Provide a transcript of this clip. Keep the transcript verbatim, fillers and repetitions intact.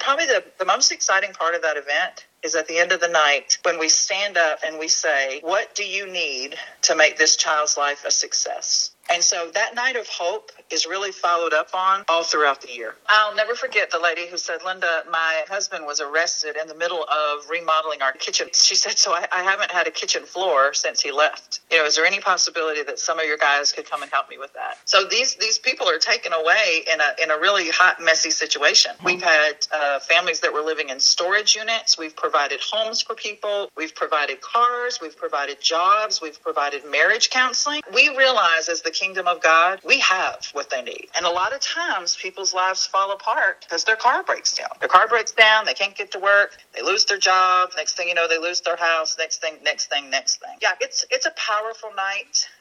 probably the, the most exciting part of that event is at the end of the night when we stand up and we say, what do you need to make this child's life a success? And so that night of hope is really followed up on all throughout the year. I'll never forget the lady who said, Linda, my husband was arrested in the middle of remodeling our kitchen. She said, so I, I haven't had a kitchen floor since he left. You know, is there any possibility that some of your guys could come and help me with that? So these these people are taken away in a in a really hot, messy situation. We've had uh, families that were living in storage units. We've provided homes for people. We've provided cars. We've provided jobs. We've provided marriage counseling. We realize as the kingdom of God, we have what they need. And a lot of times people's lives fall apart because their car breaks down. Their car breaks down. They can't get to work. They lose their job. Next thing you know, they lose their house. Next thing, next thing, next thing. Yeah, it's it's a powerful night.